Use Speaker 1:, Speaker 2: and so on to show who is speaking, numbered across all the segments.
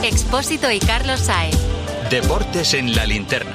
Speaker 1: Expósito y Carlos Sáez.
Speaker 2: Deportes en la linterna.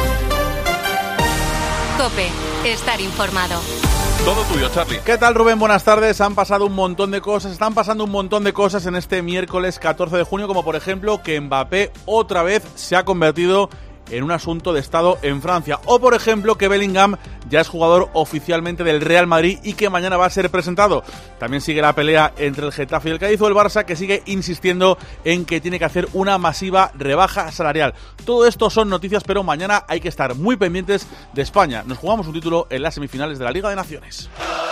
Speaker 1: COPE. Estar informado.
Speaker 3: Todo tuyo, Charlie.
Speaker 4: ¿Qué tal, Rubén? Buenas tardes. Están pasando un montón de cosas en este miércoles 14 de junio, como por ejemplo que Mbappé otra vez se ha convertido en un asunto de Estado en Francia. O por ejemplo que Bellingham ya es jugador oficialmente del Real Madrid y que mañana va a ser presentado. También sigue la pelea entre el Getafe y el Cádiz, o el Barça, que sigue insistiendo en que tiene que hacer una masiva rebaja salarial. Todo esto son noticias, pero mañana hay que estar muy pendientes de España. Nos jugamos un título en las semifinales de la Liga de Naciones.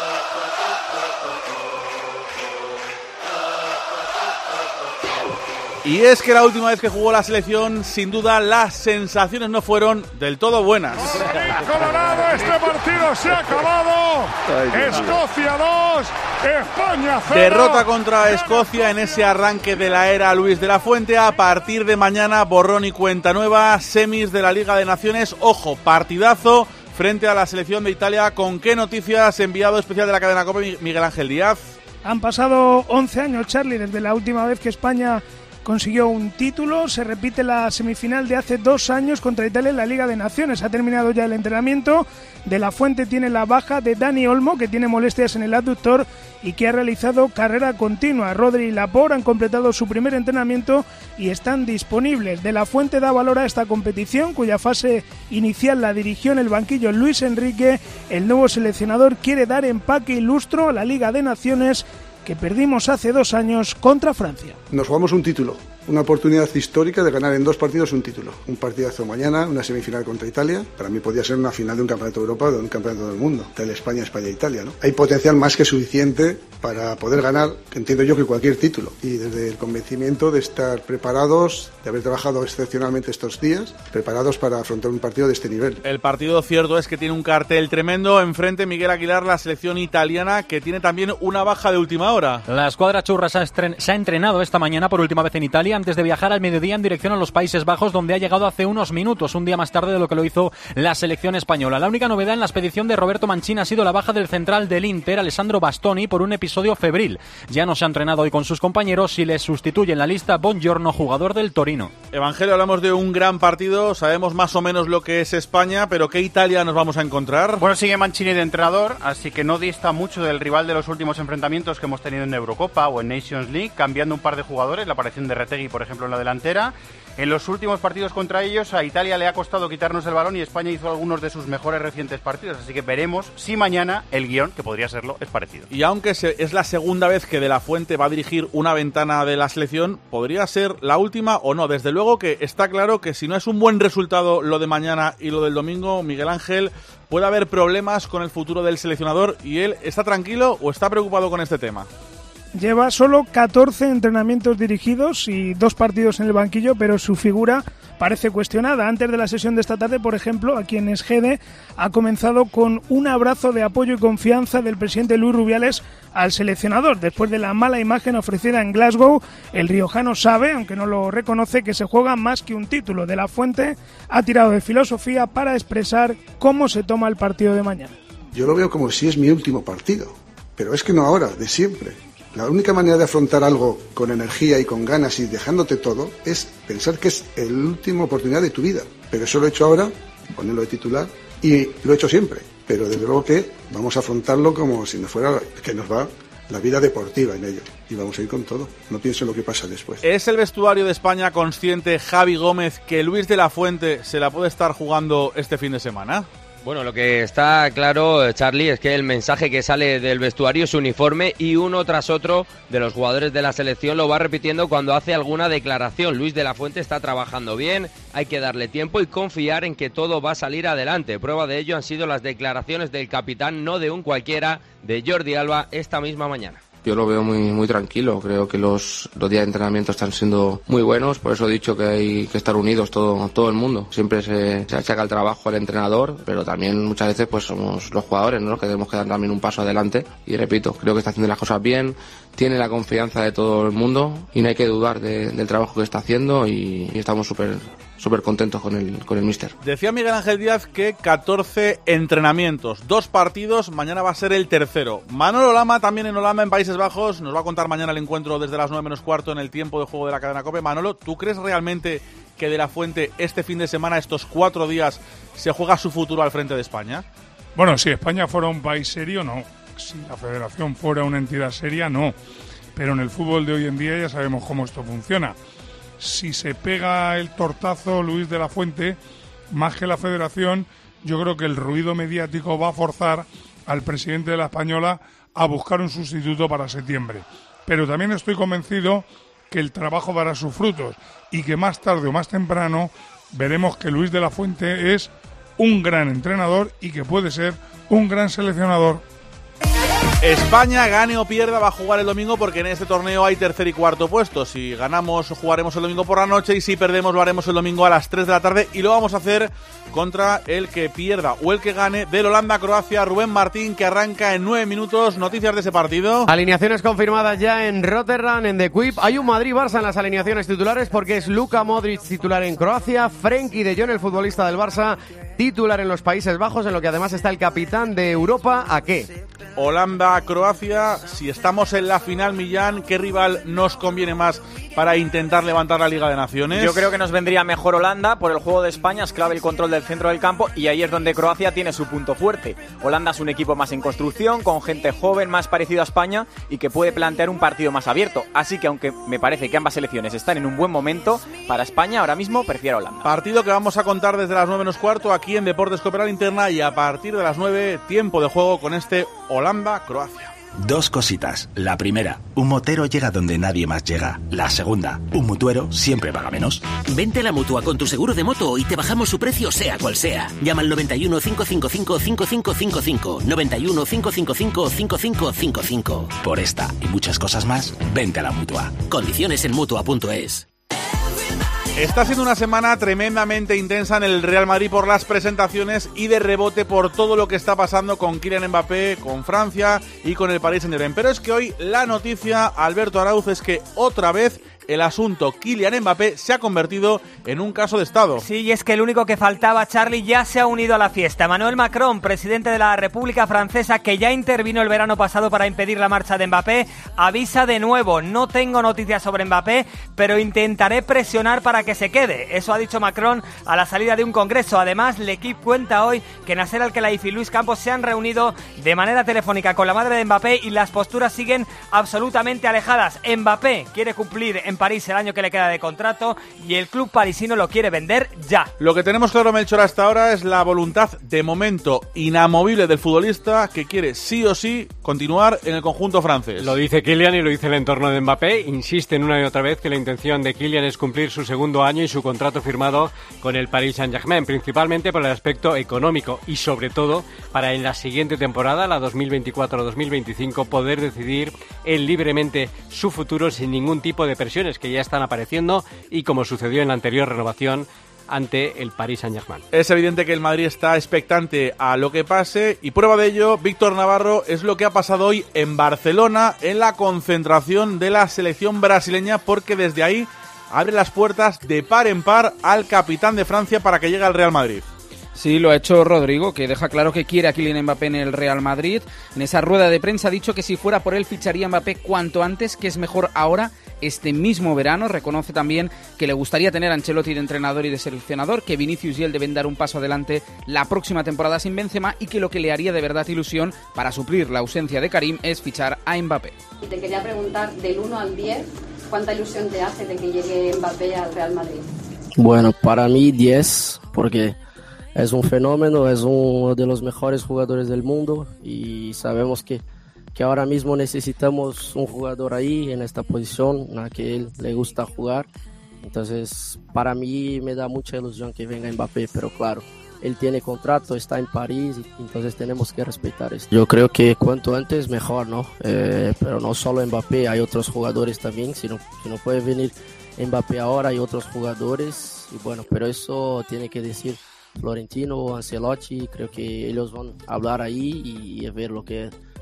Speaker 4: Y es que la última vez que jugó la selección, sin duda, las sensaciones no fueron del todo buenas.
Speaker 5: Colorado, este partido se ha acabado. Escocia 2, España 0.
Speaker 4: Derrota contra Escocia en ese arranque de la era Luis de la Fuente. A partir de mañana, borrón y cuenta nueva, semis de la Liga de Naciones. Ojo, partidazo frente a la selección de Italia. ¿Con qué noticias? Enviado especial de la cadena COPE, Miguel Ángel Díaz.
Speaker 6: Han pasado 11 años, Charlie, desde la última vez que España consiguió un título. Se repite la semifinal de hace 2 años contra Italia en la Liga de Naciones. Ha terminado ya el entrenamiento. De la Fuente tiene la baja de Dani Olmo, que tiene molestias en el abductor y que ha realizado carrera continua. Rodri y Laporte han completado su primer entrenamiento y están disponibles. De la Fuente da valor a esta competición, cuya fase inicial la dirigió en el banquillo Luis Enrique. El nuevo seleccionador quiere dar empaque y lustro a la Liga de Naciones que perdimos hace 2 años contra Francia.
Speaker 7: Nos jugamos un título, una oportunidad histórica de ganar en 2 partidos un título. Un partidazo mañana, una semifinal contra Italia. Para mí podría ser una final de un campeonato de Europa o de un campeonato del mundo. España, Italia, ¿no? Hay potencial más que suficiente para poder ganar, entiendo yo, que cualquier título. Y desde el convencimiento de estar preparados, de haber trabajado excepcionalmente estos días, preparados para afrontar un partido de este nivel.
Speaker 4: El partido cierto es que tiene un cartel tremendo. Enfrente, Miguel Aguilar, la selección italiana, que tiene también una baja de última hora.
Speaker 8: La escuadra churra se ha entrenado esta mañana por última vez en Italia antes de viajar al mediodía en dirección a los Países Bajos, donde ha llegado hace unos minutos, un día más tarde de lo que lo hizo la selección española. La única novedad en la expedición de Roberto Mancini ha sido la baja del central del Inter, Alessandro Bastoni, por un episodio febril. Ya no se ha entrenado hoy con sus compañeros y les sustituye en la lista Buongiorno, jugador del Torino.
Speaker 4: Evangelio, hablamos de un gran partido, sabemos más o menos lo que es España, pero ¿qué Italia nos vamos a encontrar?
Speaker 9: Bueno, sigue Mancini de entrenador, así que no dista mucho del rival de los últimos enfrentamientos que hemos tenido en Eurocopa o en Nations League, cambiando un par de jugadores, la aparición de Retegui, por ejemplo, en la delantera. En los últimos partidos contra ellos, a Italia le ha costado quitarnos el balón y España hizo algunos de sus mejores recientes partidos, así que veremos si mañana el guión, que podría serlo, es parecido.
Speaker 4: Y aunque es la segunda vez que De la Fuente va a dirigir una ventana de la selección, ¿podría ser la última o no? Desde luego que está claro que si no es un buen resultado lo de mañana y lo del domingo, Miguel Ángel, puede haber problemas con el futuro del seleccionador, y él ¿está tranquilo o está preocupado con este tema?
Speaker 6: Lleva solo 14 entrenamientos dirigidos y 2 partidos en el banquillo, pero su figura parece cuestionada. Antes de la sesión de esta tarde, por ejemplo, aquí en Esgede, ha comenzado con un abrazo de apoyo y confianza del presidente Luis Rubiales al seleccionador. Después de la mala imagen ofrecida en Glasgow, el riojano sabe, aunque no lo reconoce, que se juega más que un título. De la Fuente ha tirado de filosofía para expresar cómo se toma el partido de mañana.
Speaker 7: Yo lo veo como si es mi último partido, pero es que no ahora, de siempre. La única manera de afrontar algo con energía y con ganas y dejándote todo es pensar que es la última oportunidad de tu vida. Pero eso lo he hecho ahora, ponerlo de titular, y lo he hecho siempre. Pero desde luego que vamos a afrontarlo como si no fuera que nos va la vida deportiva en ello. Y vamos a ir con todo. No pienso en lo que pasa después.
Speaker 4: ¿Es el vestuario de España consciente, Javi Gómez, que Luis de la Fuente se la puede estar jugando este fin de semana?
Speaker 10: Bueno, lo que está claro, Charlie, es que el mensaje que sale del vestuario es uniforme y uno tras otro de los jugadores de la selección lo va repitiendo cuando hace alguna declaración. Luis de la Fuente está trabajando bien, hay que darle tiempo y confiar en que todo va a salir adelante. Prueba de ello han sido las declaraciones del capitán, no de un cualquiera, de Jordi Alba, esta misma mañana.
Speaker 11: Yo lo veo muy tranquilo, creo que los días de entrenamiento están siendo muy buenos, por eso he dicho que hay que estar unidos todo el mundo. Siempre se achaca el trabajo al entrenador, pero también muchas veces pues somos los jugadores, ¿no?, que tenemos que dar también un paso adelante. Y repito, creo que está haciendo las cosas bien, tiene la confianza de todo el mundo y no hay que dudar del trabajo que está haciendo y estamos súper súper contentos con el míster.
Speaker 4: Decía Miguel Ángel Díaz que 14 entrenamientos, 2 partidos, mañana va a ser el tercero. Manolo Lama, también en Holanda, en Países Bajos, nos va a contar mañana el encuentro desde las 9 menos cuarto en el tiempo de juego de la cadena COPE. Manolo, ¿tú crees realmente que De la Fuente este fin de semana, estos 4 días, se juega su futuro al frente de España?
Speaker 5: Bueno, si España fuera un país serio, no. Si la federación fuera una entidad seria, no. Pero en el fútbol de hoy en día ya sabemos cómo esto funciona. Si se pega el tortazo Luis de la Fuente, más que la federación, yo creo que el ruido mediático va a forzar al presidente de la Española a buscar un sustituto para septiembre. Pero también estoy convencido que el trabajo dará sus frutos y que más tarde o más temprano veremos que Luis de la Fuente es un gran entrenador y que puede ser un gran seleccionador.
Speaker 4: España, gane o pierda, va a jugar el domingo porque en este torneo hay tercer y cuarto puesto. Si ganamos, jugaremos el domingo por la noche, y si perdemos, lo haremos el domingo a las 3 de la tarde, y lo vamos a hacer contra el que pierda o el que gane del Holanda-Croacia. Rubén Martín, que arranca en 9 minutos. Noticias de ese partido.
Speaker 3: Alineaciones confirmadas ya en Rotterdam, en The Kuip. Hay un Madrid-Barça en las alineaciones titulares porque es Luka Modric titular en Croacia, Frenkie de Jong, el futbolista del Barça, titular en los Países Bajos, en lo que además está el capitán de Europa. ¿A qué?
Speaker 4: Holanda-Croacia, si estamos en la final, Millán, ¿qué rival nos conviene más para intentar levantar la Liga de Naciones?
Speaker 12: Yo creo que nos vendría mejor Holanda. Por el juego de España es clave el control del centro del campo, y ahí es donde Croacia tiene su punto fuerte. Holanda es un equipo más en construcción, con gente joven, más parecido a España, y que puede plantear un partido más abierto. Así que, aunque me parece que ambas selecciones están en un buen momento, para España ahora mismo prefiero Holanda.
Speaker 10: Partido que vamos a contar desde las 9 menos cuarto aquí en Deportes COPE La Linterna, y a partir de las 9, tiempo de juego con este Holanda-Croacia.
Speaker 13: Dos cositas. La primera, un motero llega donde nadie más llega. La segunda, un mutuero siempre paga menos.
Speaker 14: Vente a la Mutua con tu seguro de moto y te bajamos su precio sea cual sea. Llama al 91 555 5555. 91 555 5555.
Speaker 13: Por esta y muchas cosas más, vente a la Mutua.
Speaker 14: Condiciones en Mutua.es.
Speaker 10: Está siendo una semana tremendamente intensa en el Real Madrid por las presentaciones y de rebote por todo lo que está pasando con Kylian Mbappé, con Francia y con el Paris Saint-Germain. Pero es que hoy la noticia, Alberto Arauz, es que otra vez el asunto Kylian Mbappé se ha convertido en un caso de Estado.
Speaker 15: Sí, y es que el único que faltaba, Charlie, ya se ha unido a la fiesta. Emmanuel Macron, presidente de la República Francesa, que ya intervino el verano pasado para impedir la marcha de Mbappé, avisa de nuevo: no tengo noticias sobre Mbappé, pero intentaré presionar para que se quede. Eso ha dicho Macron a la salida de un congreso. Además, L'Equipe cuenta hoy que Nasser Al-Khelaifi y Luis Campos se han reunido de manera telefónica con la madre de Mbappé y las posturas siguen absolutamente alejadas. Mbappé quiere cumplir en París el año que le queda de contrato y el club parisino lo quiere vender ya.
Speaker 10: Lo que tenemos claro, Melchor, hasta ahora es la voluntad de momento inamovible del futbolista, que quiere sí o sí continuar en el conjunto francés.
Speaker 16: Lo dice Kylian y lo dice el entorno de Mbappé. Insisten una y otra vez que la intención de Kylian es cumplir su segundo año y su contrato firmado con el Paris Saint-Germain, principalmente por el aspecto económico y sobre todo para en la siguiente temporada, la 2024-2025, poder decidir él libremente su futuro sin ningún tipo de presiones que ya están apareciendo y como sucedió en la anterior renovación ante el Paris Saint-Germain.
Speaker 10: Es evidente que el Madrid está expectante a lo que pase, y prueba de ello, Víctor Navarro, es lo que ha pasado hoy en Barcelona en la concentración de la selección brasileña, porque desde ahí abre las puertas de par en par al capitán de Francia para que llegue al Real Madrid.
Speaker 17: Sí, lo ha hecho Rodrigo, que deja claro que quiere a Kylian Mbappé en el Real Madrid. En esa rueda de prensa ha dicho que si fuera por él ficharía a Mbappé cuanto antes, que es mejor ahora, este mismo verano. Reconoce también que le gustaría tener a Ancelotti de entrenador y de seleccionador, que Vinicius y él deben dar un paso adelante la próxima temporada sin Benzema, y que lo que le haría de verdad ilusión para suplir la ausencia de Karim es fichar a Mbappé.
Speaker 18: Y te quería preguntar, del 1 al 10, ¿cuánta ilusión te hace de que llegue Mbappé al Real Madrid?
Speaker 19: Bueno, para mí 10, porque es un fenómeno, es uno de los mejores jugadores del mundo y sabemos que ahora mismo necesitamos un jugador ahí en esta posición, a que él le gusta jugar. Entonces, para mí me da mucha ilusión que venga Mbappé, pero claro, él tiene contrato, está en París, entonces tenemos que respetar esto. Yo creo que cuanto antes mejor, ¿no? Pero no solo Mbappé, hay otros jugadores también. Si no puede venir Mbappé ahora, hay otros jugadores, y bueno, pero eso tiene que decir Florentino o Ancelotti. Creo que ellos van a hablar ahí y ver lo que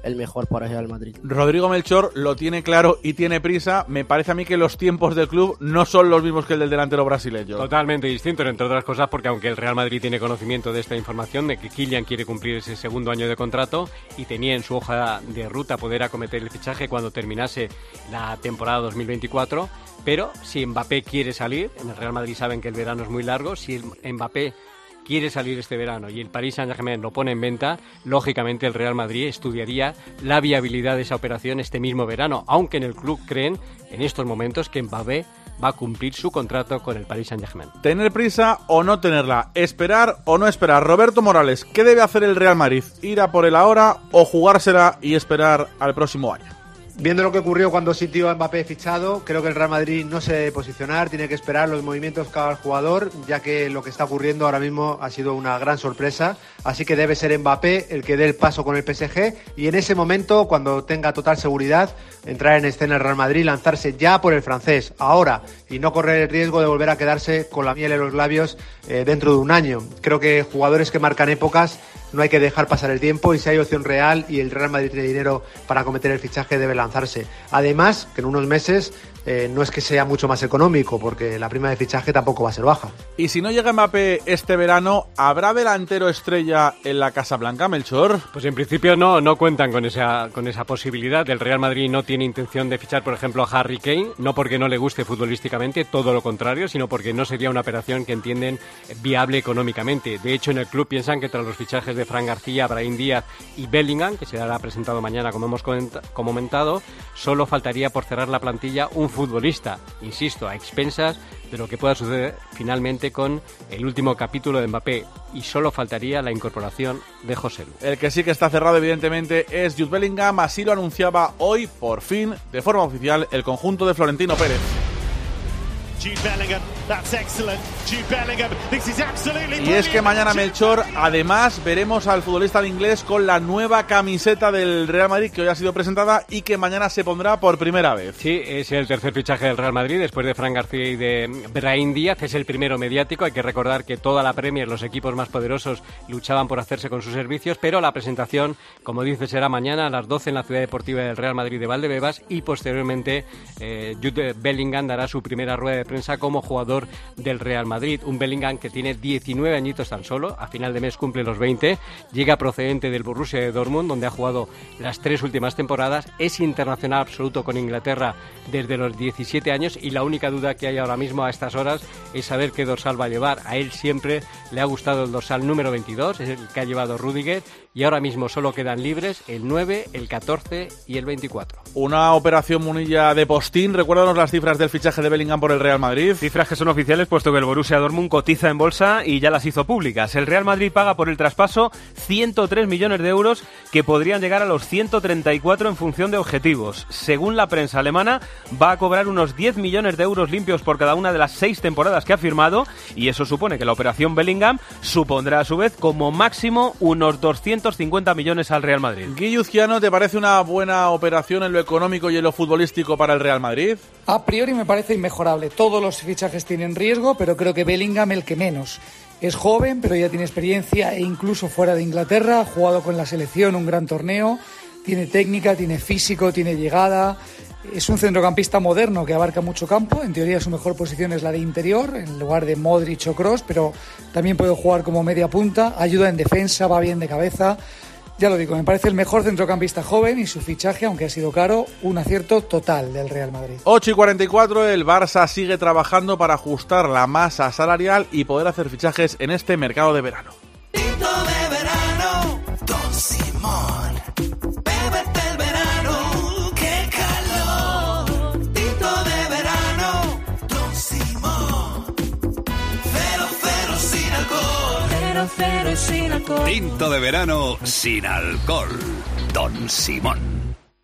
Speaker 19: el mejor para Real Madrid.
Speaker 4: Rodrigo Melchor lo tiene claro y tiene prisa. Me parece a mí que los tiempos del club no son los mismos que el del delantero brasileño.
Speaker 16: Totalmente distintos, entre otras cosas, porque aunque el Real Madrid tiene conocimiento de esta información, de que Kylian quiere cumplir ese segundo año de contrato y tenía en su hoja de ruta poder acometer el fichaje cuando terminase la temporada 2024, pero si Mbappé quiere salir, en el Real Madrid saben que el verano es muy largo, si Mbappé quiere salir este verano y el Paris Saint-Germain lo pone en venta, lógicamente el Real Madrid estudiaría la viabilidad de esa operación este mismo verano, aunque en el club creen en estos momentos que Mbappé va a cumplir su contrato con el Paris Saint-Germain.
Speaker 4: ¿Tener prisa o no tenerla? ¿Esperar o no esperar? Roberto Morales, ¿qué debe hacer el Real Madrid? ¿Ir a por él ahora o jugársela y esperar al próximo año?
Speaker 20: Viendo lo que ocurrió cuando sintió a Mbappé fichado, creo que el Real Madrid no se debe posicionar, tiene que esperar los movimientos que haga el jugador, ya que lo que está ocurriendo ahora mismo ha sido una gran sorpresa, así que debe ser Mbappé el que dé el paso con el PSG y en ese momento, cuando tenga total seguridad, entrar en escena el Real Madrid y lanzarse ya por el francés, ahora, y no correr el riesgo de volver a quedarse con la miel en los labios dentro de un año. Creo que jugadores que marcan épocas no hay que dejar pasar el tiempo y si hay opción real y el Real Madrid tiene dinero para acometer el fichaje debe lanzarse. Además, que en unos meses no es que sea mucho más económico porque la prima de fichaje tampoco va a ser baja.
Speaker 4: Y si no llega Mbappé este verano, ¿habrá delantero estrella en la Casa Blanca, Melchor?
Speaker 16: Pues en principio no cuentan con esa posibilidad. El Real Madrid no tiene intención de fichar, por ejemplo, a Harry Kane, no porque no le guste futbolísticamente, todo lo contrario, sino porque no sería una operación que entienden viable económicamente. De hecho, en el club piensan que tras los fichajes de Fran García, Brahim Díaz y Bellingham, que será presentado mañana, como hemos comentado, solo faltaría por cerrar la plantilla un futbolista, insisto, a expensas de lo que pueda suceder finalmente con el último capítulo de Mbappé, y solo faltaría la incorporación de José Lu.
Speaker 4: El que sí que está cerrado evidentemente es Jude Bellingham, así lo anunciaba hoy por fin de forma oficial el conjunto de Florentino Pérez. Y es que mañana, Melchor, además veremos al futbolista inglés con la nueva camiseta del Real Madrid que hoy ha sido presentada y que mañana se pondrá por primera vez.
Speaker 16: Sí, es el tercer fichaje del Real Madrid después de Fran García y de Brahim Díaz. Es el primero mediático. Hay que recordar que toda la Premier, los equipos más poderosos, luchaban por hacerse con sus servicios, pero la presentación, como dice, será mañana a las 12 en la Ciudad Deportiva del Real Madrid de Valdebebas y posteriormente Jude Bellingham dará su primera rueda de prensa como jugador del Real Madrid. Un Bellingham que tiene 19 añitos tan solo, a final de mes cumple los 20, llega procedente del Borussia de Dortmund, donde ha jugado las 3 últimas temporadas, es internacional absoluto con Inglaterra desde los 17 años y la única duda que hay ahora mismo a estas horas es saber qué dorsal va a llevar. A él siempre le ha gustado el dorsal número 22, es el que ha llevado Rüdiger, y ahora mismo solo quedan libres el 9, el 14 y el 24.
Speaker 4: Una operación Munilla de postín. Recuérdanos las cifras del fichaje de Bellingham por el Real Madrid.
Speaker 21: Cifras que son oficiales, puesto que el Borussia Dortmund cotiza en bolsa y ya las hizo públicas. El Real Madrid paga por el traspaso 103 millones de euros que podrían llegar a los 134 en función de objetivos. Según la prensa alemana, va a cobrar unos 10 millones de euros limpios por cada una de las 6 temporadas que ha firmado y eso supone que la operación Bellingham supondrá a su vez como máximo unos 250 millones al Real Madrid.
Speaker 4: Guillusciano, ¿te parece una buena operación en lo económico y en lo futbolístico para el Real Madrid?
Speaker 22: A priori me parece inmejorable. Todos los fichajes tienen riesgo, pero creo que Bellingham el que menos. Es joven, pero ya tiene experiencia e incluso fuera de Inglaterra, ha jugado con la selección un gran torneo, tiene técnica, tiene físico, tiene llegada. Es un centrocampista moderno que abarca mucho campo. En teoría su mejor posición es la de interior, en lugar de Modric o Kroos, pero también puede jugar como media punta, ayuda en defensa, va bien de cabeza. Ya lo digo, me parece el mejor centrocampista joven y su fichaje, aunque ha sido caro, un acierto total del Real Madrid.
Speaker 4: 8:44, el Barça sigue trabajando para ajustar la masa salarial y poder hacer fichajes en este mercado de verano.
Speaker 23: Tinto de verano, Don Simón. Bébete el verano, qué calor. Tinto de verano, Don Simón. 0-0 sin alcohol. 0-0 sin alcohol.
Speaker 2: Tinto de verano sin alcohol. Don Simón.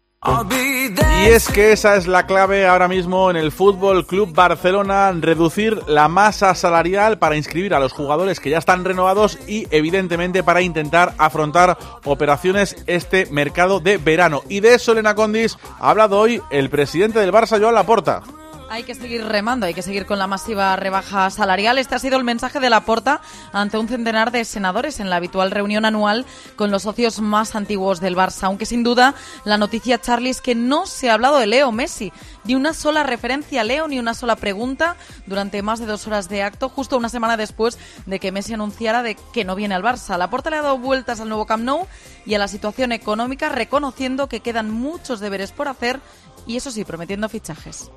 Speaker 4: Y es que esa es la clave ahora mismo en el Fútbol Club Barcelona, reducir la masa salarial para inscribir a los jugadores que ya están renovados y evidentemente para intentar afrontar operaciones este mercado de verano. Y de eso, Elena Condis, ha hablado hoy el presidente del Barça, Joan Laporta.
Speaker 1: Hay que seguir remando, hay que seguir con la masiva rebaja salarial. Este ha sido el mensaje de Laporta ante un centenar de senadores en la habitual reunión anual con los socios más antiguos del Barça. Aunque sin duda la noticia, Charly, es que no se ha hablado de Leo Messi. Ni una sola referencia a Leo, ni una sola pregunta durante más de 2 horas de acto, justo una semana después de que Messi anunciara de que no viene al Barça. Laporta le ha dado vueltas al nuevo Camp Nou y a la situación económica, reconociendo que quedan muchos deberes por hacer y, eso sí, prometiendo fichajes.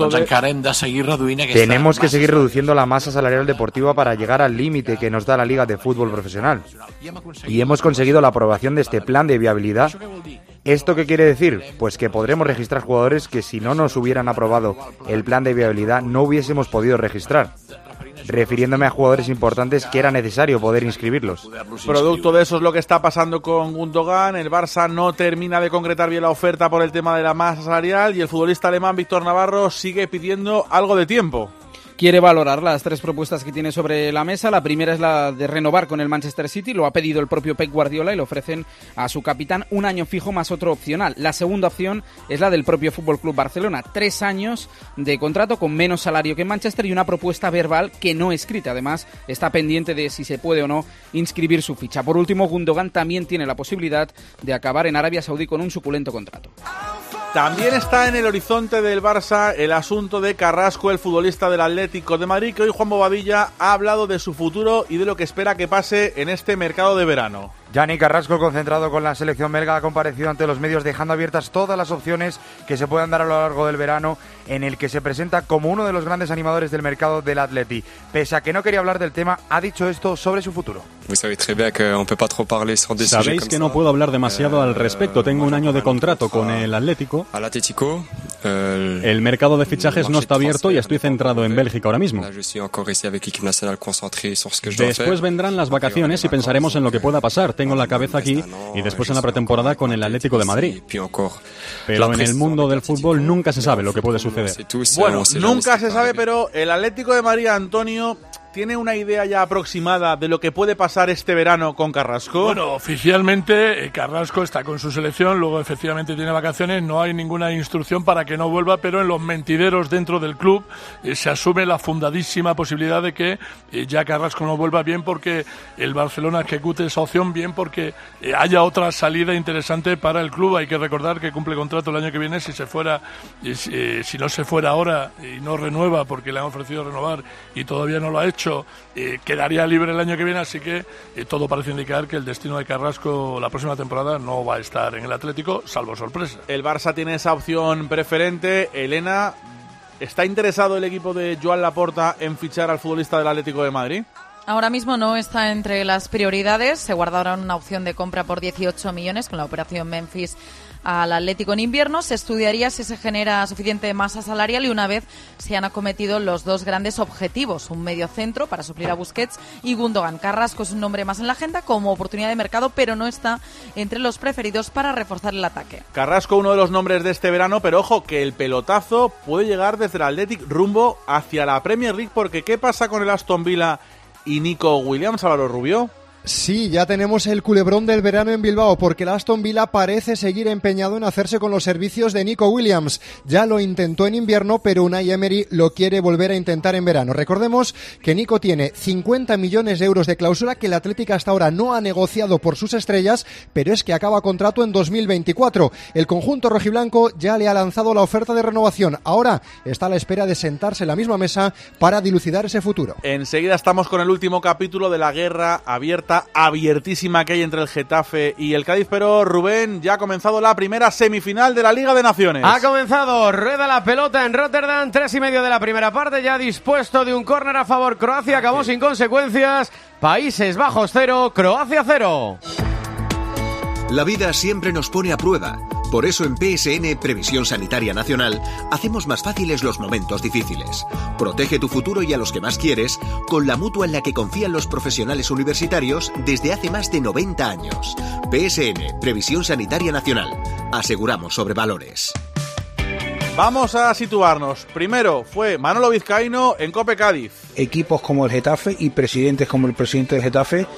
Speaker 8: Tenemos que seguir reduciendo la masa salarial deportiva para llegar al límite que nos da la Liga de Fútbol Profesional. Y hemos conseguido la aprobación de este plan de viabilidad. ¿Esto qué quiere decir? Pues que podremos registrar jugadores que si no nos hubieran aprobado el plan de viabilidad no hubiésemos podido registrar, refiriéndome a jugadores importantes que era necesario poder inscribirlos.
Speaker 4: Producto de eso es lo que está pasando con Gundogan. El Barça no termina de concretar bien la oferta por el tema de la masa salarial y el futbolista alemán Víctor Navarro sigue pidiendo algo de tiempo.
Speaker 17: Quiere valorar las 3 propuestas que tiene sobre la mesa. La primera es la de renovar con el Manchester City. Lo ha pedido el propio Pep Guardiola y le ofrecen a su capitán un año fijo más otro opcional. La segunda opción es la del propio FC Barcelona. 3 años de contrato con menos salario que en Manchester y una propuesta verbal que no escrita. Además, está pendiente de si se puede o no inscribir su ficha. Por último, Gundogan también tiene la posibilidad de acabar en Arabia Saudí con un suculento contrato.
Speaker 4: También está en el horizonte del Barça el asunto de Carrasco, el futbolista del Atlético de Madrid, que hoy Juan Bobadilla ha hablado de su futuro y de lo que espera que pase en este mercado de verano.
Speaker 8: Dani Carrasco, concentrado con la selección belga, ha comparecido ante los medios dejando abiertas todas las opciones que se puedan dar a lo largo del verano, en el que se presenta como uno de los grandes animadores del mercado del Atleti. Pese a que no quería hablar del tema, ha dicho esto sobre su futuro.
Speaker 9: Sabéis que no puedo hablar demasiado al respecto. Tengo un año de contrato con el Atlético. El mercado de fichajes no está abierto y estoy centrado en Bélgica ahora mismo. Después vendrán las vacaciones y pensaremos en lo que pueda pasar. Tengo la cabeza aquí y después en la pretemporada con el Atlético de Madrid. Pero en el mundo del fútbol nunca se sabe lo que puede suceder.
Speaker 4: Bueno, nunca se sabe, pero el Atlético de Madrid, Antonio, ¿tiene una idea ya aproximada de lo que puede pasar este verano con Carrasco?
Speaker 5: Bueno, oficialmente Carrasco está con su selección, luego efectivamente tiene vacaciones, no hay ninguna instrucción para que no vuelva, pero en los mentideros dentro del club se asume la fundadísima posibilidad de que ya Carrasco no vuelva, bien porque el Barcelona ejecute esa opción, bien porque haya otra salida interesante para el club. Hay que recordar que cumple contrato el año que viene. Si no se fuera ahora y no renueva porque le han ofrecido renovar y todavía no lo ha hecho, quedaría libre el año que viene, así que todo parece indicar que el destino de Carrasco la próxima temporada no va a estar en el Atlético, salvo sorpresa.
Speaker 4: El Barça tiene esa opción preferente. Elena, ¿está interesado el equipo de Joan Laporta en fichar al futbolista del Atlético de Madrid?
Speaker 1: Ahora mismo no está entre las prioridades. Se guardaron una opción de compra por 18 millones con la operación Memphis al Atlético en invierno. Se estudiaría si se genera suficiente masa salarial y una vez se han acometido los 2 grandes objetivos, un medio centro para suplir a Busquets y Gundogan. Carrasco es un nombre más en la agenda como oportunidad de mercado, pero no está entre los preferidos para reforzar el ataque.
Speaker 4: Carrasco, uno de los nombres de este verano, pero ojo que el pelotazo puede llegar desde el Athletic rumbo hacia la Premier League, porque ¿qué pasa con el Aston Villa y Nico Williams, Álvaro Rubio?
Speaker 24: Sí, ya tenemos el culebrón del verano en Bilbao, porque el Aston Villa parece seguir empeñado en hacerse con los servicios de Nico Williams. Ya lo intentó en invierno, pero Unai Emery lo quiere volver a intentar en verano. Recordemos que Nico tiene 50 millones de euros de cláusula que el Atlético hasta ahora no ha negociado por sus estrellas, pero es que acaba contrato en 2024. El conjunto rojiblanco ya le ha lanzado la oferta de renovación. Ahora está a la espera de sentarse en la misma mesa para dilucidar ese futuro.
Speaker 4: Enseguida estamos con el último capítulo de la guerra abiertísima que hay entre el Getafe y el Cádiz, pero Rubén, ya ha comenzado la primera semifinal de la Liga de Naciones.
Speaker 3: Ha comenzado, rueda la pelota en Rotterdam, 3:30 de la primera parte, ya dispuesto de un córner a favor Croacia, acabó sin consecuencias, Países Bajos 0, Croacia 0.
Speaker 25: La vida siempre nos pone a prueba. Por eso en PSN, Previsión Sanitaria Nacional, hacemos más fáciles los momentos difíciles. Protege tu futuro y a los que más quieres con la mutua en la que confían los profesionales universitarios desde hace más de 90 años. PSN, Previsión Sanitaria Nacional. Aseguramos sobre valores.
Speaker 4: Vamos a situarnos. Primero fue Manolo Vizcaíno en COPE Cádiz.
Speaker 26: Equipos como el Getafe y presidentes como el presidente del Getafe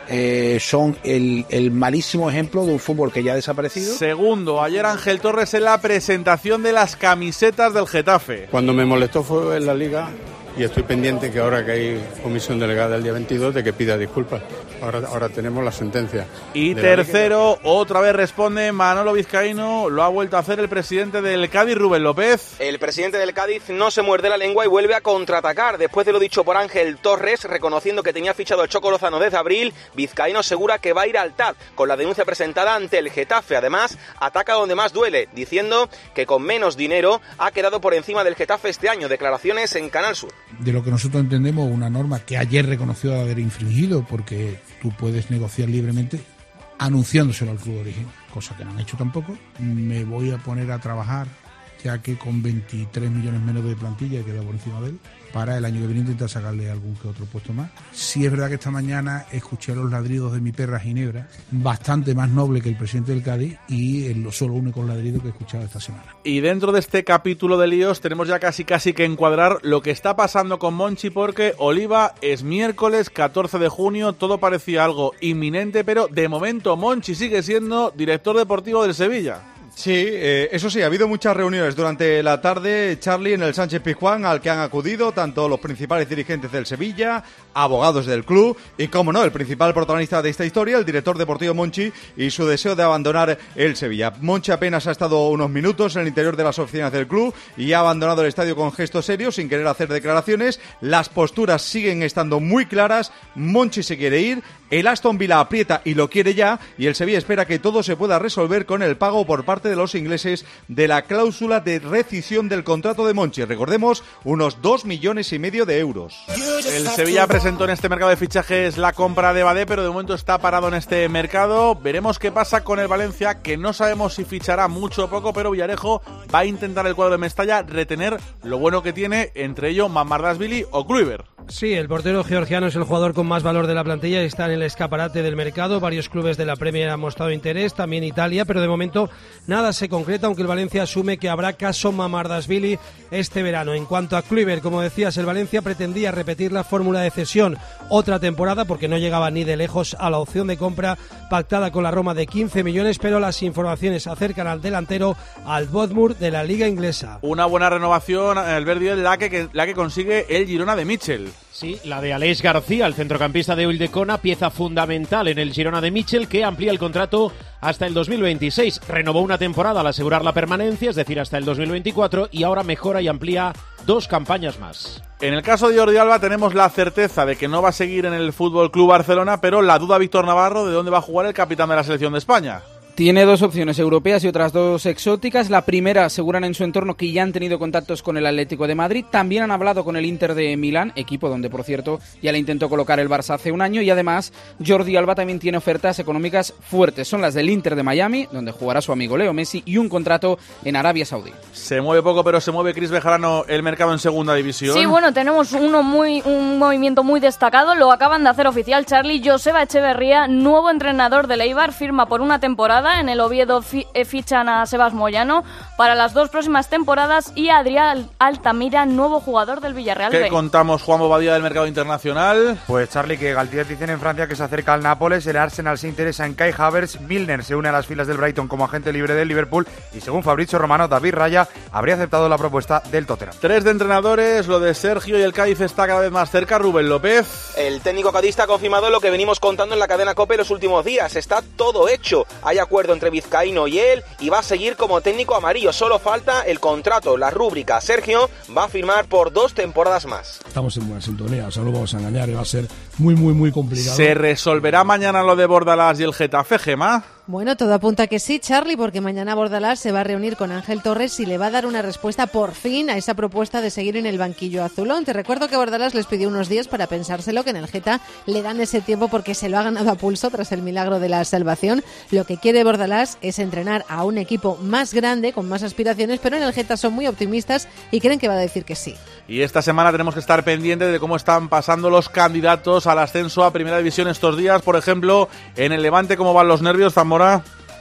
Speaker 6: son el malísimo ejemplo de un fútbol que ya ha desaparecido.
Speaker 4: Segundo, ayer Ángel Torres en la presentación de las camisetas del Getafe.
Speaker 7: Cuando me molestó fue en la Liga y estoy pendiente que ahora que hay comisión delegada el día 22 de que pida disculpas. Ahora tenemos la sentencia.
Speaker 4: Y tercero, otra vez responde Manolo Vizcaíno, lo ha vuelto a hacer el presidente del Cádiz, Rubén López.
Speaker 11: El presidente del Cádiz no se muerde la lengua y vuelve a contraatacar. Después de lo dicho por Ángel Torres, reconociendo que tenía fichado el Choco Lozano desde abril, Vizcaíno asegura que va a ir al TAD con la denuncia presentada ante el Getafe. Además, ataca donde más duele, diciendo que con menos dinero ha quedado por encima del Getafe este año. Declaraciones en Canal Sur.
Speaker 12: De lo que nosotros entendemos, una norma que ayer reconoció haber infringido, porque tú puedes negociar libremente anunciándoselo al club de origen, cosa que no han hecho tampoco. Me voy a poner a trabajar, ya que con 23 millones menos de plantilla he quedado por encima de él, para el año que viene intentar sacarle algún que otro puesto más. Sí es verdad que esta mañana escuché los ladridos de mi perra Ginebra, bastante más noble que el presidente del Cádiz, y el solo único ladrido que he escuchado esta semana.
Speaker 4: Y dentro de este capítulo de líos tenemos ya casi que encuadrar lo que está pasando con Monchi, porque Oliva es miércoles 14 de junio, todo parecía algo inminente, pero de momento Monchi sigue siendo director deportivo del Sevilla.
Speaker 13: Sí, eso sí, ha habido muchas reuniones durante la tarde, Charlie, en el Sánchez Pizjuán, al que han acudido tanto los principales dirigentes del Sevilla, abogados del club y, como no, el principal protagonista de esta historia, el director deportivo Monchi, y su deseo de abandonar el Sevilla. Monchi apenas ha estado unos minutos en el interior de las oficinas del club y ha abandonado el estadio con gestos serios, sin querer hacer declaraciones. Las posturas siguen estando muy claras. Monchi se quiere ir, el Aston Villa aprieta y lo quiere ya, y el Sevilla espera que todo se pueda resolver con el pago por parte de los ingleses de la cláusula de rescisión del contrato de Monchi. Recordemos, unos 2,5 millones de euros.
Speaker 4: El Sevilla presentó en este mercado de fichajes la compra de Badé, pero de momento está parado en este mercado. Veremos qué pasa con el Valencia, que no sabemos si fichará mucho o poco, pero Villarejo va a intentar el cuadro de Mestalla retener lo bueno que tiene, entre ellos Mamardashvili o Kluivert.
Speaker 26: Sí, el portero georgiano es el jugador con más valor de la plantilla y está en el escaparate del mercado. Varios clubes de la Premier han mostrado interés, también Italia, pero de momento nada se concreta, aunque el Valencia asume que habrá caso Mamardashvili este verano. En cuanto a Kluivert, como decías, el Valencia pretendía repetir la fórmula de cesión otra temporada, porque no llegaba ni de lejos a la opción de compra pactada con la Roma de 15 millones, pero las informaciones acercan al delantero al Bournemouth de la Liga Inglesa.
Speaker 4: Una buena renovación, Albert Díez, la que consigue el Girona de Mitchell.
Speaker 27: Sí, la de Aleix García, el centrocampista de Ulldecona, pieza fundamental en el Girona de Mitchell, que amplía el contrato hasta el 2026. Renovó una temporada al asegurar la permanencia, es decir, hasta el 2024, y ahora mejora y amplía 2 campañas más.
Speaker 4: En el caso de Jordi Alba tenemos la certeza de que no va a seguir en el Fútbol Club Barcelona, pero la duda Víctor Navarro de dónde va a jugar el capitán de la selección de España.
Speaker 17: Tiene 2 opciones europeas y otras 2 exóticas. La primera, aseguran en su entorno que ya han tenido contactos con el Atlético de Madrid. También han hablado con el Inter de Milán, equipo donde, por cierto, ya le intentó colocar el Barça hace un año. Y además, Jordi Alba también tiene ofertas económicas fuertes. Son las del Inter de Miami, donde jugará su amigo Leo Messi, y un contrato en Arabia Saudí.
Speaker 4: Se mueve poco, pero se mueve, Cris Bejarano, el mercado en segunda división.
Speaker 28: Sí, bueno, tenemos un movimiento muy destacado. Lo acaban de hacer oficial, Charlie. Joseba Echeverría, nuevo entrenador del Eibar, firma por una temporada. En el Oviedo fichan a Sebas Moyano para las 2 próximas temporadas, y Adrián Altamira, nuevo jugador del Villarreal
Speaker 4: ¿Qué
Speaker 28: B.
Speaker 4: contamos, Juan Bobadilla, del mercado internacional?
Speaker 8: Pues Charlie, que Galtier dicen en Francia que se acerca al Nápoles, el Arsenal se interesa en Kai Havertz, Milner se une a las filas del Brighton como agente libre del Liverpool, y según Fabrizio Romano, David Raya habría aceptado la propuesta del Tottenham. 3 de entrenadores, lo de Sergio y el Cádiz está cada vez más cerca. Rubén López.
Speaker 11: El técnico cadista ha confirmado lo que venimos contando en la cadena COPE los últimos días. Está todo hecho. Hay acuerdo entre Vizcaíno y él, y va a seguir como técnico amarillo. Solo falta el contrato, la rúbrica. Sergio va a firmar por 2 temporadas más.
Speaker 22: Estamos en buena sintonía, o sea, no vamos a engañar, y va a ser muy complicado.
Speaker 4: ¿Se resolverá mañana lo de Bordalás y el Getafe, Gemma?
Speaker 29: Bueno, todo apunta que sí, Charlie, porque mañana Bordalás se va a reunir con Ángel Torres y le va a dar una respuesta por fin a esa propuesta de seguir en el banquillo azulón. Te recuerdo que Bordalás les pidió unos días para pensárselo, que en el Geta le dan ese tiempo porque se lo ha ganado a pulso tras el milagro de la salvación. Lo que quiere Bordalás es entrenar a un equipo más grande, con más aspiraciones, pero en el Geta son muy optimistas y creen que va a decir que sí.
Speaker 4: Y esta semana tenemos que estar pendientes de cómo están pasando los candidatos al ascenso a Primera División estos días. Por ejemplo, en el Levante, ¿cómo van los nervios, Zamora?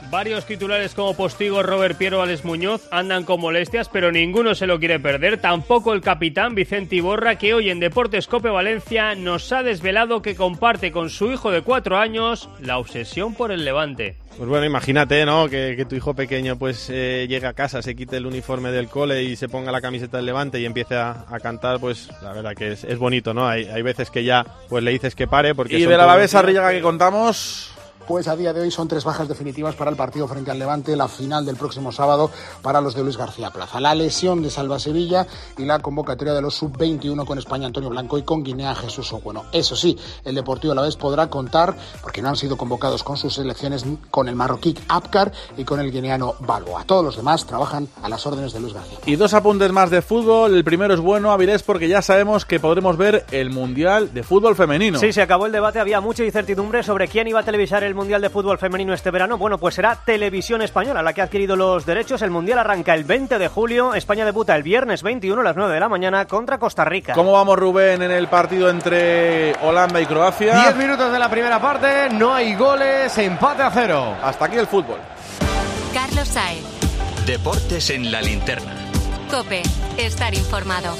Speaker 10: Varios titulares como Postigo, Robert Piero, Alex Muñoz andan con molestias, pero ninguno se lo quiere perder. Tampoco el capitán Vicente Iborra, que hoy en Deportes Cope Valencia nos ha desvelado que comparte con su hijo de 4 años la obsesión por el Levante.
Speaker 27: Pues bueno, imagínate, ¿no? Que tu hijo pequeño pues llegue a casa, se quite el uniforme del cole y se ponga la camiseta del Levante y empiece a cantar, pues la verdad que es bonito, ¿no? Hay veces que ya pues le dices que pare porque...
Speaker 4: Y del Alavés Arrillaga que contamos...
Speaker 14: Pues a día de hoy son 3 bajas definitivas para el partido frente al Levante, la final del próximo sábado para los de Luis García Plaza. La lesión de Salva Sevilla y la convocatoria de los sub-21 con España Antonio Blanco y con Guinea Jesús Ogueno. Eso sí, el Deportivo Alavés podrá contar, porque no han sido convocados con sus selecciones, con el marroquí Abkar y con el guineano Balboa. Todos los demás trabajan a las órdenes de Luis García.
Speaker 4: Y 2 apuntes más de fútbol. El primero es bueno, Avilés, porque ya sabemos que podremos ver el Mundial de Fútbol Femenino.
Speaker 15: Sí, se acabó el debate, había mucha incertidumbre sobre quién iba a televisar el Mundial de Fútbol Femenino este verano. Bueno, pues será Televisión Española la que ha adquirido los derechos. El Mundial arranca el 20 de julio. España debuta el viernes 21 a las 9 de la mañana contra Costa Rica.
Speaker 4: ¿Cómo vamos, Rubén, en el partido entre Holanda y Croacia?
Speaker 3: 10 minutos de la primera parte, no hay goles, empate a 0.
Speaker 4: Hasta aquí el fútbol.
Speaker 16: Carlos Saez.
Speaker 2: Deportes en la linterna.
Speaker 16: COPE. Estar informado.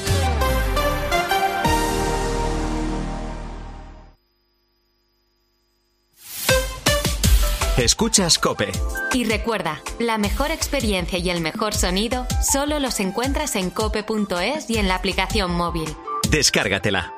Speaker 2: Escuchas COPE.
Speaker 16: Y recuerda, la mejor experiencia y el mejor sonido solo los encuentras en cope.es y en la aplicación móvil.
Speaker 2: Descárgatela.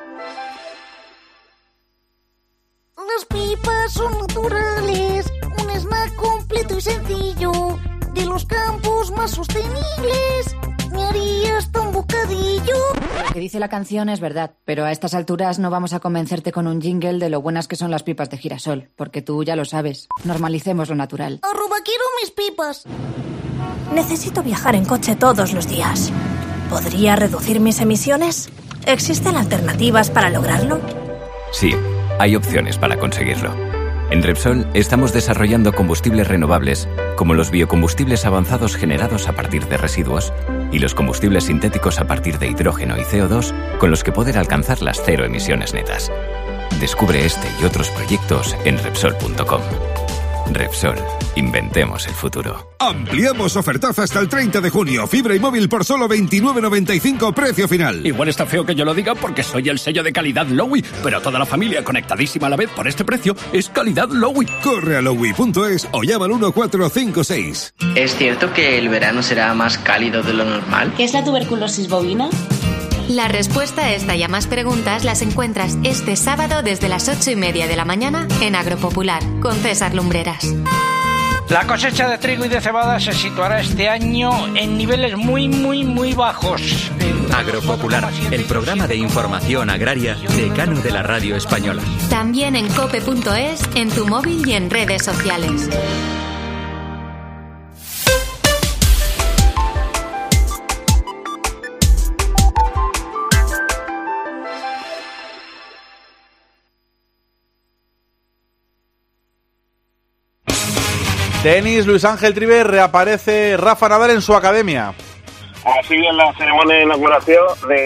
Speaker 18: Las pipas son naturales, un snack completo y sencillo, de los campos más sostenibles. ¿Me harías un bocadillo?
Speaker 19: Lo que dice la canción es verdad, pero a estas alturas no vamos a convencerte con un jingle de lo buenas que son las pipas de girasol, porque tú ya lo sabes. Normalicemos lo natural.
Speaker 18: ¡Quiero mis pipas!
Speaker 20: Necesito viajar en coche todos los días. ¿Podría reducir mis emisiones? ¿Existen alternativas para lograrlo?
Speaker 21: Sí, hay opciones para conseguirlo. En Repsol estamos desarrollando combustibles renovables, como los biocombustibles avanzados generados a partir de residuos y los combustibles sintéticos a partir de hidrógeno y CO2, con los que poder alcanzar las 0 emisiones netas. Descubre este y otros proyectos en Repsol.com. Repsol, inventemos el futuro.
Speaker 23: Ampliamos ofertaza hasta el 30 de junio. Fibra y móvil por solo 29,95 precio final.
Speaker 30: Igual está feo que yo lo diga porque soy el sello de calidad Lowy, pero toda la familia conectadísima a la vez por este precio es calidad Lowy.
Speaker 23: Corre a lowy.es o llama al 1456.
Speaker 31: ¿Es cierto que el verano será más cálido de lo normal?
Speaker 32: ¿Qué es la tuberculosis bovina?
Speaker 16: La respuesta a esta y a más preguntas las encuentras este sábado desde las 8:30 de la mañana en Agropopular, con César Lumbreras.
Speaker 33: La cosecha de trigo y de cebada se situará este año en niveles muy bajos.
Speaker 21: Agropopular, el programa de información agraria decano de la radio española.
Speaker 16: También en cope.es, en tu móvil y en redes sociales.
Speaker 4: Tenis, Luis Ángel Tribe, reaparece Rafa Nadal en su academia.
Speaker 34: Ha sido en la ceremonia de inauguración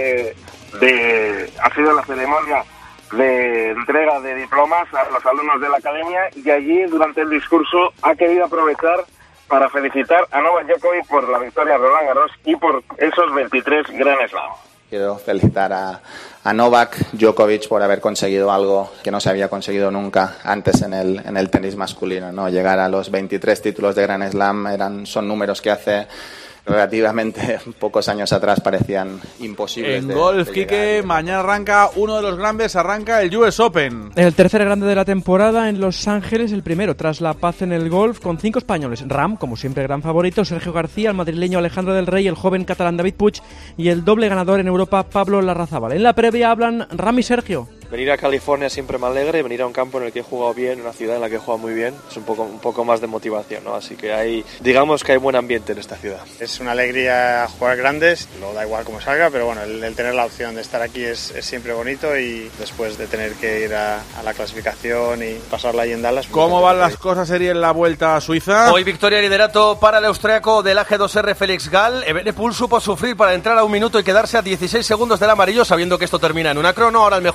Speaker 34: ha sido la ceremonia de entrega de diplomas a los alumnos de la academia, y allí durante el discurso ha querido aprovechar para felicitar a Novak Djokovic por la victoria en Roland Garros y por esos 23 Grand Slam.
Speaker 35: Quiero felicitar a Novak Djokovic por haber conseguido algo que no se había conseguido nunca antes en el tenis masculino, ¿no? Llegar a los 23 títulos de Grand Slam son números que hace relativamente pocos años atrás parecían imposibles.
Speaker 4: En golf, Quique, mañana arranca uno de los grandes, arranca el US Open.
Speaker 36: El tercer grande de la temporada en Los Ángeles, el primero tras la paz en el golf, con 5 españoles. Ram, como siempre, gran favorito, Sergio García, el madrileño Alejandro del Rey, el joven catalán David Puig y el doble ganador en Europa, Pablo Larrazábal. En la previa hablan Ram y Sergio.
Speaker 37: Venir a California siempre me alegra, y venir a un campo en el que he jugado bien, una ciudad en la que he jugado muy bien, es un poco más de motivación, ¿no? Así que digamos que hay buen ambiente en esta ciudad.
Speaker 38: Es una alegría jugar grandes, luego da igual cómo salga, pero bueno, el tener la opción de estar aquí es siempre bonito, y después de tener que ir a la clasificación y pasarla ahí en Dallas.
Speaker 4: ¿Cómo van las cosas, sería en la Vuelta a Suiza?
Speaker 39: Hoy victoria y liderato para el austriaco del AG2R Félix Gall. Evenepoel supo sufrir para entrar a 1 minuto y quedarse a 16 segundos del amarillo, sabiendo que esto termina en una crono. Ahora el mejor español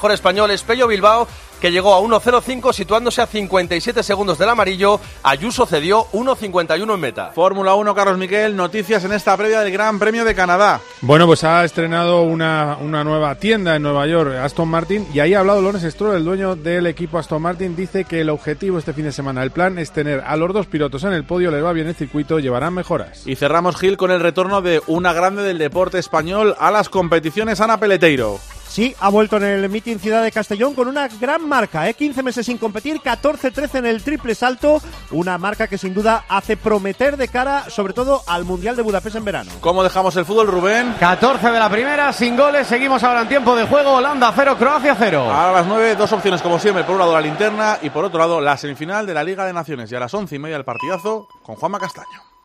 Speaker 39: goles Pello Bilbao, que llegó a 1.05 situándose a 57 segundos del amarillo. Ayuso cedió 1.51 en meta.
Speaker 4: Fórmula 1, Carlos Miquel, noticias en esta previa del Gran Premio de Canadá.
Speaker 1: Bueno, pues ha estrenado una nueva tienda en Nueva York, Aston Martin, y ahí ha hablado Lawrence Stroll, el dueño del equipo Aston Martin. Dice que el objetivo este fin de semana, el plan es tener a los dos pilotos en el podio, les va bien el circuito, llevarán mejoras.
Speaker 4: Y cerramos, Gil, con el retorno de una grande del deporte español a las competiciones, Ana Peleteiro.
Speaker 5: Sí, ha vuelto en el Meeting Ciudad de Castellón con una gran marca, 15 meses sin competir, 14-13 en el triple salto, una marca que sin duda hace prometer de cara sobre todo al Mundial de Budapest en verano.
Speaker 4: ¿Cómo dejamos el fútbol, Rubén?
Speaker 3: 14 de la primera, sin goles, seguimos ahora en tiempo de juego, Holanda 0, Croacia 0.
Speaker 4: A las 9, dos opciones como siempre, por un lado la linterna y por otro lado la semifinal de la Liga de Naciones, y a las 11:30 el partidazo con Juanma Castaño.